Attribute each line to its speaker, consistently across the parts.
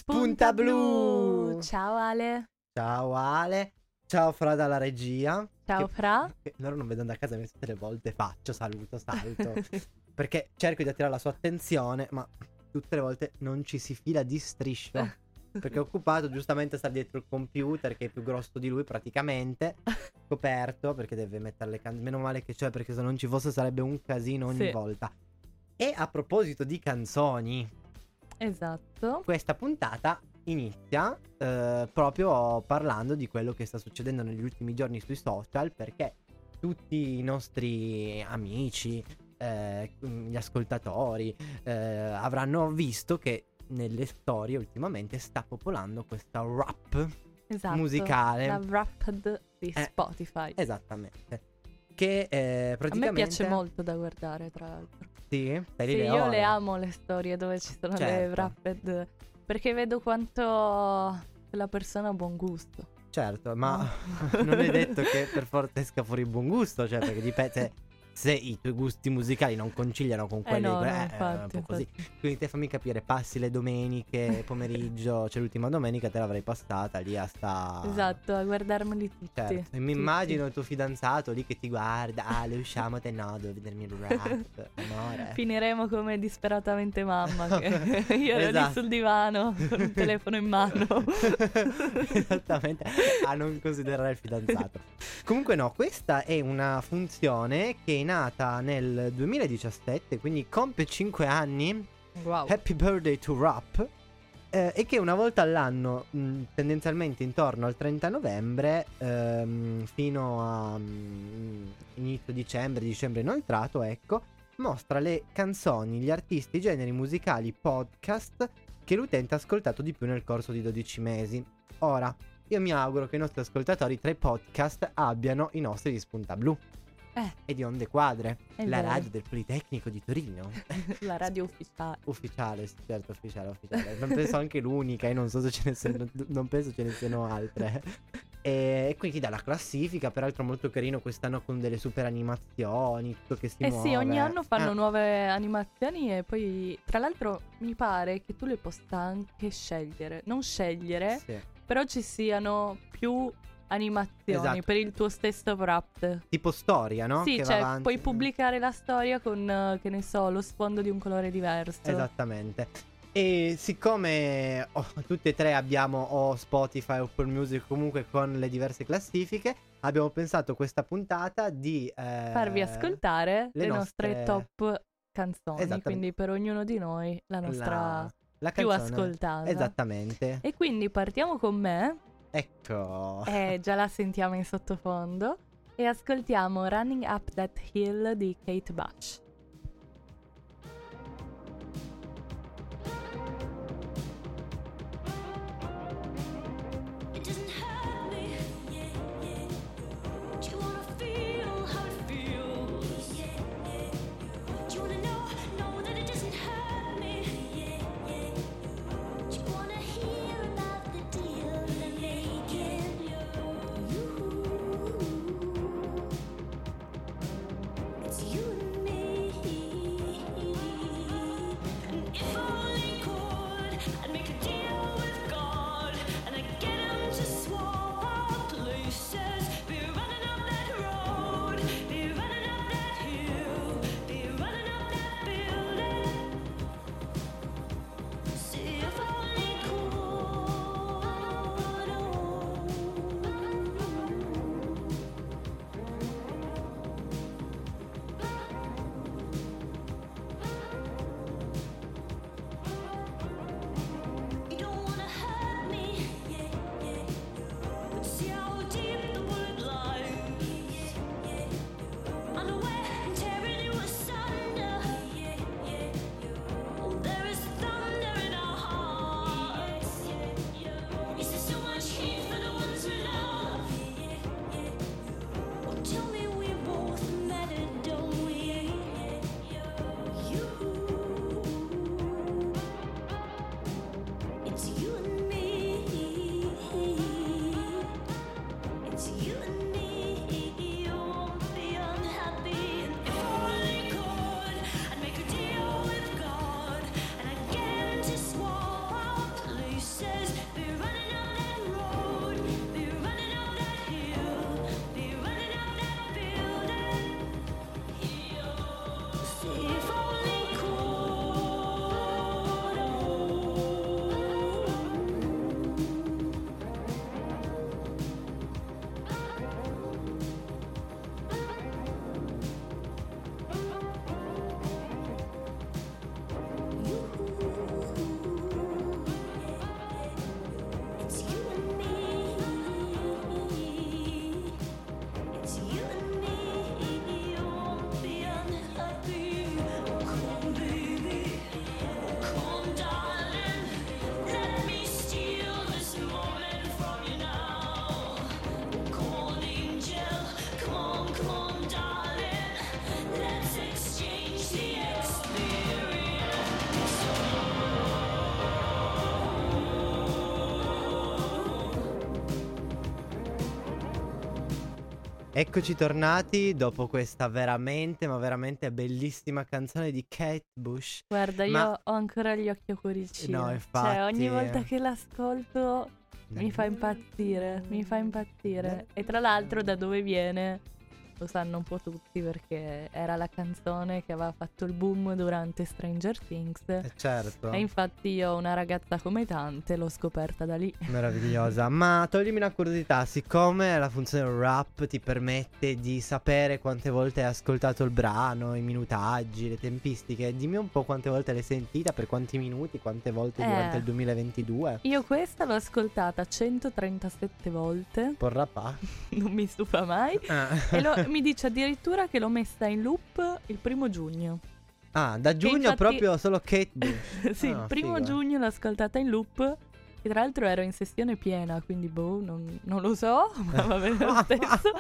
Speaker 1: Spunta Blu!
Speaker 2: Ciao Ale.
Speaker 1: Ciao Ale, ciao Fra dalla regia.
Speaker 2: Ciao Fra.
Speaker 1: Che loro non vedono da casa, ma tutte le volte faccio saluto, salto. Perché cerco di attirare la sua attenzione, ma tutte le volte non ci si fila di striscio. Perché è occupato, giustamente sta dietro il computer che è più grosso di lui praticamente, coperto, perché deve mettere le canzoni. Meno male che c'è, perché se non ci fosse sarebbe un casino ogni volta. E a proposito di canzoni,
Speaker 2: esatto,
Speaker 1: questa puntata inizia proprio parlando di quello che sta succedendo negli ultimi giorni sui social, perché tutti i nostri amici, gli ascoltatori avranno visto che nelle storie ultimamente sta popolando questa rap musicale,
Speaker 2: la Wrapped di Spotify.
Speaker 1: Esattamente. Che praticamente
Speaker 2: a me piace molto da guardare, tra l'altro.
Speaker 1: Sì,
Speaker 2: io le amo le storie dove ci sono le Wrapped, perché vedo quanto la persona ha buon gusto.
Speaker 1: Certo, ma non è detto che per forza esca fuori buon gusto, cioè perché dipende se i tuoi gusti musicali non conciliano con quelli
Speaker 2: infatti,
Speaker 1: un po' così. Quindi te fammi capire, passi le domeniche pomeriggio, cioè l'ultima domenica te l'avrei passata lì a sta...
Speaker 2: Esatto, a guardarmeli tutti.
Speaker 1: Certo. E mi immagino il tuo fidanzato lì che ti guarda, le usciamo, te no, devo vedermi il rap, amore.
Speaker 2: Finiremo come disperatamente mamma, che io ero lì sul divano con il telefono in mano.
Speaker 1: Esattamente, a non considerare il fidanzato. Comunque no, questa è una funzione che è nata nel 2017, quindi compie 5 anni.
Speaker 2: Wow.
Speaker 1: Happy Birthday to Rap. E che una volta all'anno, tendenzialmente intorno al 30 novembre, fino a inizio dicembre inoltrato, ecco, mostra le canzoni, gli artisti, i generi musicali, podcast che l'utente ha ascoltato di più nel corso di 12 mesi. Ora, io mi auguro che i nostri ascoltatori tra i podcast abbiano i nostri di Spunta Blu. E di Onde Quadre, la radio del Politecnico di Torino.
Speaker 2: La radio ufficiale.
Speaker 1: Ufficiale, certo, ufficiale. Non penso anche l'unica, e non so se ce ne siano, non penso ce ne siano altre. E quindi dalla classifica, peraltro molto carino quest'anno con delle super animazioni, tutto che si muove.
Speaker 2: Sì, ogni anno fanno nuove animazioni e poi, tra l'altro, mi pare che tu le possa anche scegliere. Non scegliere, però ci siano più animazioni per il tuo stesso rap.
Speaker 1: Tipo storia, no?
Speaker 2: Sì,
Speaker 1: che
Speaker 2: cioè puoi pubblicare la storia con, che ne so, lo sfondo di un colore diverso.
Speaker 1: Esattamente. E siccome tutti e tre abbiamo o Spotify o Apple Music, comunque con le diverse classifiche, abbiamo pensato questa puntata di
Speaker 2: farvi ascoltare le nostre top canzoni. Quindi per ognuno di noi la nostra
Speaker 1: la
Speaker 2: più
Speaker 1: canzone
Speaker 2: ascoltata.
Speaker 1: Esattamente.
Speaker 2: E quindi partiamo con me.
Speaker 1: Ecco.
Speaker 2: Già la sentiamo in sottofondo. E ascoltiamo Running Up That Hill di Kate Bush.
Speaker 3: You and me.
Speaker 1: Eccoci tornati dopo questa veramente, ma veramente bellissima canzone di Kate Bush.
Speaker 2: Guarda, io ho ancora gli occhi a cuoricino.
Speaker 1: No, infatti.
Speaker 2: Cioè, ogni volta che l'ascolto mi fa impazzire. E tra l'altro da dove viene lo sanno un po' tutti, perché era la canzone che aveva fatto il boom durante Stranger Things.
Speaker 1: Certo.
Speaker 2: E infatti io, una ragazza come tante, l'ho scoperta da lì.
Speaker 1: Meravigliosa. Ma toglimi una curiosità, siccome la funzione rap ti permette di sapere quante volte hai ascoltato il brano, i minutaggi, le tempistiche, dimmi un po' quante volte l'hai sentita, per quanti minuti, quante volte durante il 2022.
Speaker 2: Io questa l'ho ascoltata 137 volte.
Speaker 1: Porrapà.
Speaker 2: Non mi stufa mai. E mi dice addirittura che l'ho messa in loop il 1 giugno.
Speaker 1: Ah, da giugno infatti... proprio solo Kate Bush.
Speaker 2: Sì, il 1 giugno l'ho ascoltata in loop. E tra l'altro ero in sessione piena, quindi non lo so, ma va bene lo stesso.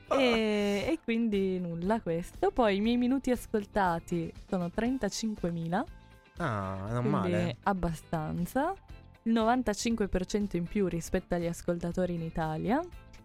Speaker 2: e quindi nulla questo. Poi i miei minuti ascoltati sono 35.000.
Speaker 1: Ah, non
Speaker 2: quindi
Speaker 1: male.
Speaker 2: Abbastanza. Il 95% in più rispetto agli ascoltatori in Italia.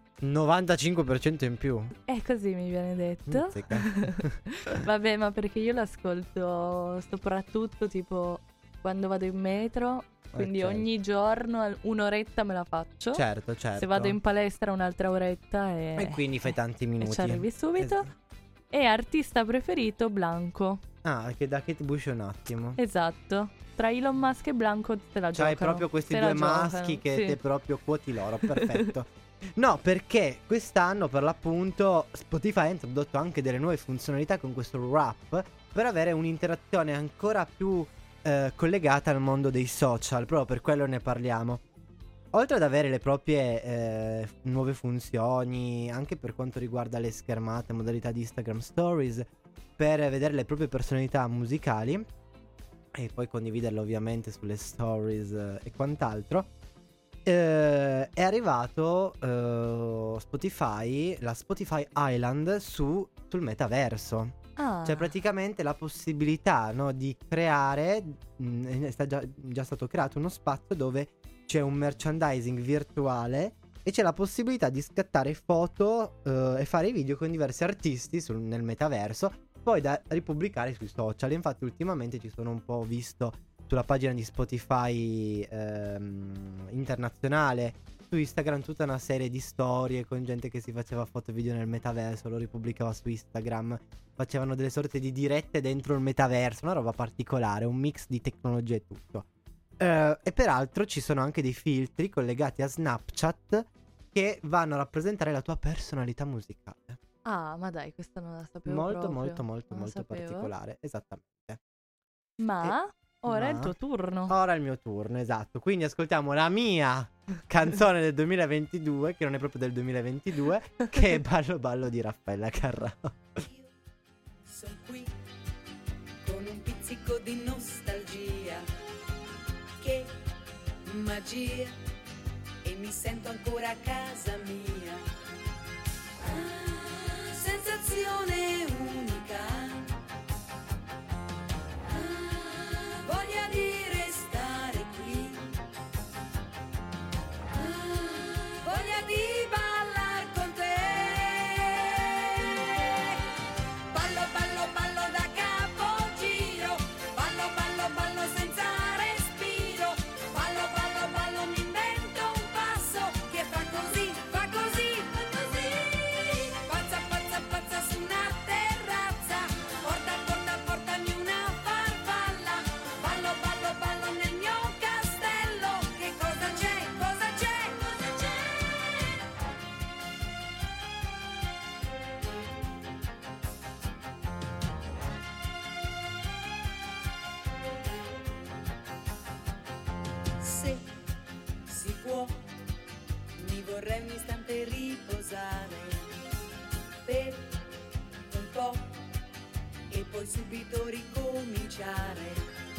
Speaker 1: 95% in più.
Speaker 2: Così mi viene detto. Vabbè, ma perché io l'ascolto soprattutto tipo quando vado in metro. Quindi certo. Ogni giorno un'oretta me la faccio.
Speaker 1: Certo.
Speaker 2: Se vado in palestra un'altra oretta e
Speaker 1: quindi fai tanti minuti.
Speaker 2: E ci arrivi subito. E artista preferito Blanco.
Speaker 1: Ah, che da Kate Bush è un attimo.
Speaker 2: Esatto. Tra Elon Musk e Blanco te la giocano.
Speaker 1: C'hai proprio questi due maschi che te proprio quoti loro. Perfetto. No, perché quest'anno per l'appunto Spotify ha introdotto anche delle nuove funzionalità con questo rap per avere un'interazione ancora più collegata al mondo dei social. Proprio per quello ne parliamo. Oltre ad avere le proprie nuove funzioni anche per quanto riguarda le schermate, modalità di Instagram Stories, per vedere le proprie personalità musicali e poi condividerle ovviamente sulle stories e quant'altro, è arrivato Spotify, la Spotify Island sul metaverso. Cioè praticamente la possibilità, no, di creare, è già stato creato uno spazio dove c'è un merchandising virtuale e c'è la possibilità di scattare foto e fare video con diversi artisti nel metaverso, poi da ripubblicare sui social. Infatti ultimamente ci sono un po' visto sulla pagina di Spotify internazionale su Instagram tutta una serie di storie con gente che si faceva foto e video nel metaverso, lo ripubblicava su Instagram, facevano delle sorte di dirette dentro il metaverso, una roba particolare, un mix di tecnologia e tutto. E peraltro ci sono anche dei filtri collegati a Snapchat che vanno a rappresentare la tua personalità musicale.
Speaker 2: Ah, ma dai, questa non la sapevo
Speaker 1: molto
Speaker 2: proprio.
Speaker 1: Molto particolare, esattamente.
Speaker 2: Ma ora è il tuo turno.
Speaker 1: Ora è il mio turno, esatto. Quindi ascoltiamo la mia canzone del 2022, che non è proprio del 2022, che è Ballo Ballo di Raffaella Carrà.
Speaker 3: Sono qui con un pizzico di nostalgia, che magia, e mi sento ancora a casa mia. Sensazione unica, voglia di restare qui, voglia di ballar con te. Ballo, ballo, ballo da capogiro, ballo, ballo, ballo senza respiro, ballo, ballo, ballo mi invento un passo che fa così, fa così, fa così. Pazza, pazza, pazza su una terrazza, porta, porta, portami una farfalla, ballo, ballo, ballo nel mio castello, che cosa c'è, cosa c'è, cosa c'è? Se si può, mi vorrei un istante riposare per un po' e poi subito ricominciare.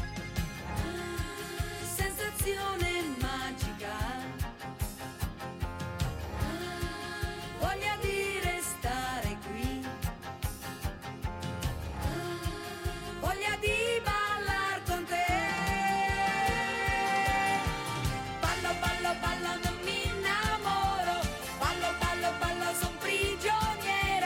Speaker 3: Sensazione magica, voglia di restare qui, voglia di ballar con te. Ballo, ballo, ballo, non mi innamoro, ballo, ballo, ballo, son prigioniero.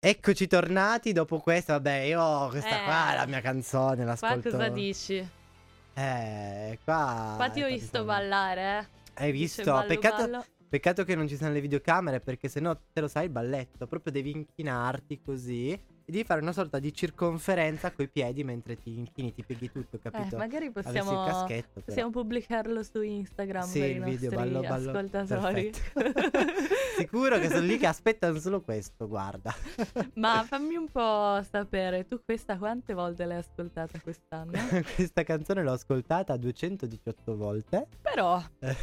Speaker 1: Eccoci tornati dopo questa. Vabbè, io questa qua è la mia canzone, l'ascolto.
Speaker 2: Qua cosa dici?
Speaker 1: Qua
Speaker 2: ti ho visto ballare,
Speaker 1: Hai visto?
Speaker 2: Ballo,
Speaker 1: Peccato,
Speaker 2: ballo.
Speaker 1: peccato che non ci siano le videocamere, perché sennò te lo sai il balletto. Proprio devi inchinarti così e devi fare una sorta di circonferenza coi piedi mentre ti inchini, ti pieghi tutto, capito?
Speaker 2: Magari
Speaker 1: Avessi il caschetto, però.
Speaker 2: possiamo pubblicarlo su Instagram
Speaker 1: Sì,
Speaker 2: per
Speaker 1: il
Speaker 2: i
Speaker 1: video
Speaker 2: nostri
Speaker 1: ballo
Speaker 2: ascoltatori.
Speaker 1: Sicuro che sono lì che aspettano solo questo, guarda.
Speaker 2: Ma fammi un po' sapere, tu questa quante volte l'hai ascoltata quest'anno?
Speaker 1: Questa canzone l'ho ascoltata 218 volte.
Speaker 2: Però.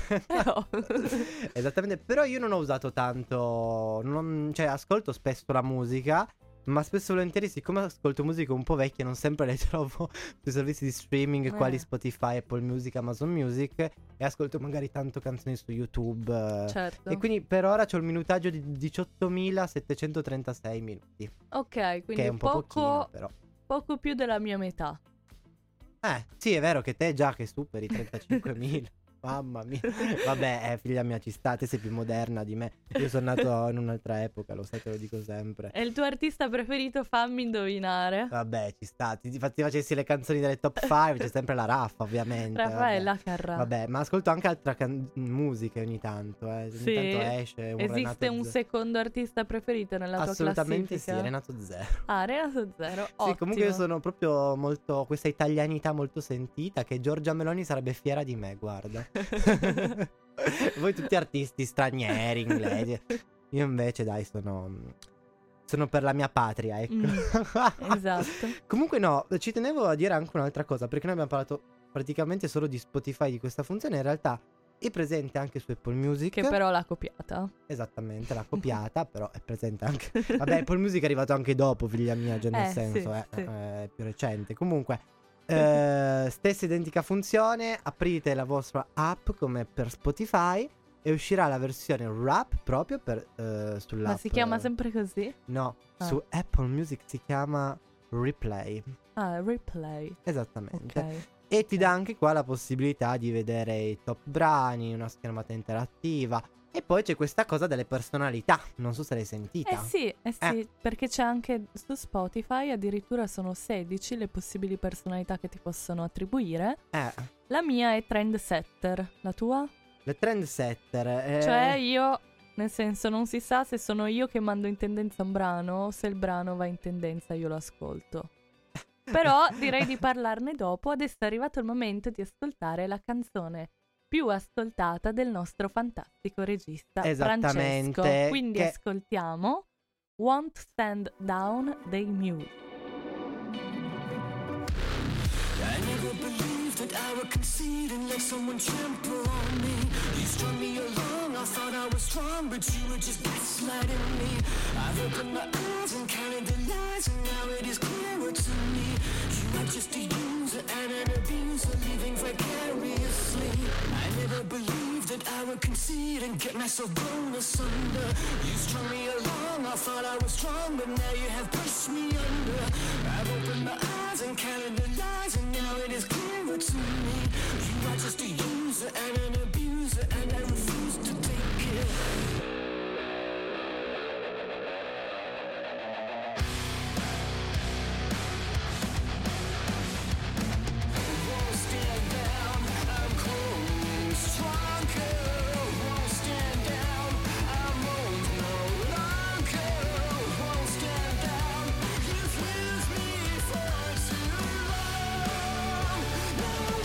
Speaker 1: Esattamente, però io non ho usato tanto, cioè ascolto spesso la musica, ma spesso e volentieri, siccome ascolto musica un po' vecchia, non sempre le trovo sui servizi di streaming quali Spotify, Apple Music, Amazon Music, e ascolto magari tanto canzoni su YouTube.
Speaker 2: Certo.
Speaker 1: E quindi per ora c'ho il minutaggio di 18.736 minuti.
Speaker 2: Ok, quindi
Speaker 1: che è un po' pochino, però.
Speaker 2: Poco più della mia metà.
Speaker 1: Sì, è vero che te già che superi 35.000. Mamma mia. Vabbè, figlia mia, ci sta, te sei più moderna di me. Io sono nato in un'altra epoca, lo sai, te lo dico sempre.
Speaker 2: E il tuo artista preferito? Fammi indovinare.
Speaker 1: Vabbè, ci sta. Ti facessi le canzoni delle top 5, c'è sempre la Raffa, ovviamente.
Speaker 2: Raffaella Carrà.
Speaker 1: Vabbè, ma ascolto anche altre musiche ogni tanto, Ogni tanto esce un
Speaker 2: Esiste
Speaker 1: Renato
Speaker 2: un secondo artista preferito nella tua classifica?
Speaker 1: Assolutamente sì, Renato Zero.
Speaker 2: Ah, Renato Zero, ottimo.
Speaker 1: Sì, comunque io sono proprio molto, questa italianità molto sentita, che Giorgia Meloni sarebbe fiera di me, guarda. Voi tutti artisti stranieri, inglesi. Io invece dai sono per la mia patria, ecco.
Speaker 2: Esatto.
Speaker 1: Comunque no, ci tenevo a dire anche un'altra cosa, perché noi abbiamo parlato praticamente solo di Spotify, di questa funzione. In realtà è presente anche su Apple Music,
Speaker 2: che però l'ha copiata.
Speaker 1: Esattamente, l'ha copiata, però è presente anche. Vabbè, Apple Music è arrivato anche dopo, figlia mia, cioè nel senso è più recente. Comunque stessa identica funzione, aprite la vostra app come per Spotify e uscirà la versione rap proprio per sull'app.
Speaker 2: Ma si chiama sempre così?
Speaker 1: No, su Apple Music si chiama Replay.
Speaker 2: Ah, Replay.
Speaker 1: Esattamente.
Speaker 2: Ok.
Speaker 1: E ti dà anche qua la possibilità di vedere i top brani, una schermata interattiva. E poi c'è questa cosa delle personalità, non so se l'hai sentita.
Speaker 2: Sì, perché c'è anche su Spotify, addirittura sono 16 le possibili personalità che ti possono attribuire. La mia è trendsetter, la tua?
Speaker 1: Le trendsetter.
Speaker 2: Cioè io, nel senso, non si sa se sono io che mando in tendenza un brano o se il brano va in tendenza io lo ascolto. Però direi di parlarne dopo. Adesso è arrivato il momento di ascoltare la canzone più ascoltata del nostro fantastico regista Francesco. Quindi ascoltiamo Won't Stand Down dei Muse.
Speaker 4: I never believed that I would concede and let someone trample on me. You strung me along, I thought I was strong, but you were just gaslighting me. I've opened my eyes and counted the lies, and now it is clearer to me. You are just a user and an abuser, living vicariously. I never believed that I would concede and get myself blown asunder. You strung me along, I thought I was strong, but now you have pushed me under. I've opened my eyes and counted the lies, and now it is clearer to me. You are just a user and an abuser, and I refuse to take it. Won't stand down, I'm cold, stronger. Won't stand down, I'm old no longer. Won't stand down, you've used me for too long. No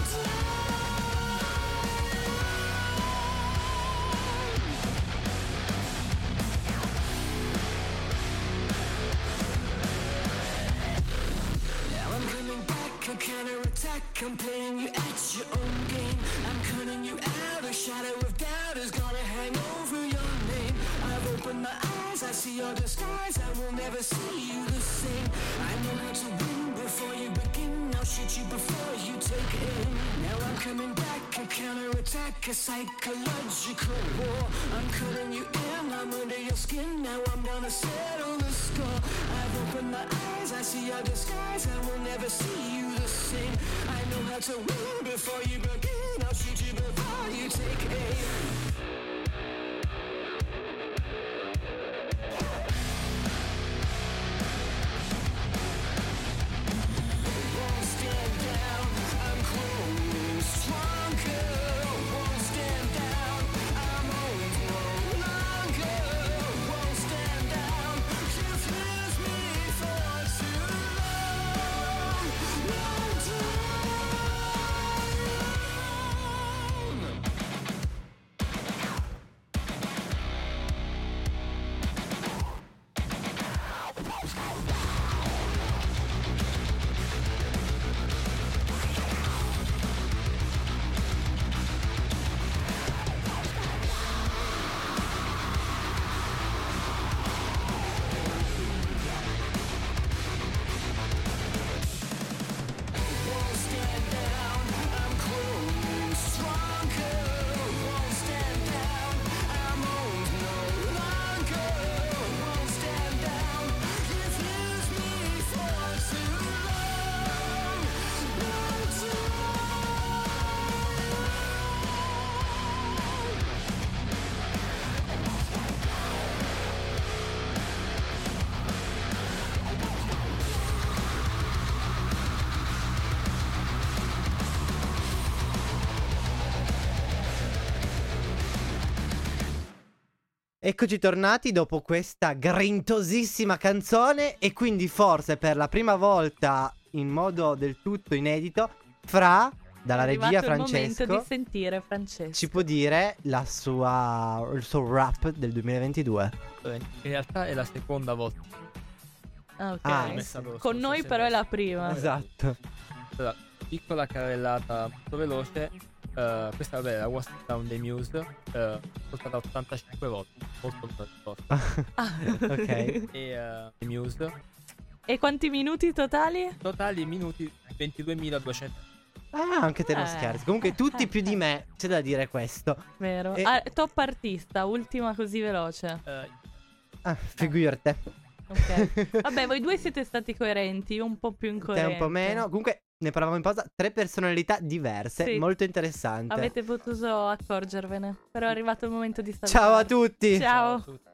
Speaker 4: Now I'm coming back, a counterattack. I'm playing you at your own game. I'm cutting you out, a shadow of doubt is gonna hang over your name. I've opened my eyes, I see your disguise, I will never see you the same. I know how to win before you begin, I'll shoot you before you take aim. Now I'm coming back, a counterattack, a psychological war. I'm cutting you in, I'm under your skin, now I'm gonna settle the score. I've opened my eyes, I see your disguise, I will never see you the same. I know how to win before you begin, I'll shoot you before you take aim.
Speaker 1: Eccoci tornati dopo questa grintosissima canzone e quindi forse per la prima volta in modo del tutto inedito dalla regia Francesco,
Speaker 2: è il momento di sentire Francesco.
Speaker 1: Ci può dire il suo rap del 2022.
Speaker 5: In realtà è la seconda volta.
Speaker 2: Ok. Con noi però è la prima.
Speaker 1: Esatto.
Speaker 5: Allora, piccola carrellata molto veloce. Questa vabbè, la What's Down dei Muse, ascoltata 85 volte, molto
Speaker 1: ok.
Speaker 5: E Muse.
Speaker 2: E quanti minuti totali?
Speaker 5: Totali minuti 22.200.
Speaker 1: Anche te non scherzi. Comunque tutti più di me, c'è da dire questo.
Speaker 2: Vero. Top artista, ultima così veloce.
Speaker 1: Figurate.
Speaker 2: Ok. Vabbè, voi due siete stati coerenti, io un po' più incoerente.
Speaker 1: Te un po' meno. Comunque ne parlavamo in pausa, 3 personalità diverse,
Speaker 2: sì.
Speaker 1: Molto interessante.
Speaker 2: Avete potuto accorgervene. Però è arrivato il momento di salutare.
Speaker 1: Ciao a tutti.
Speaker 2: Ciao.
Speaker 5: Ciao a tutti.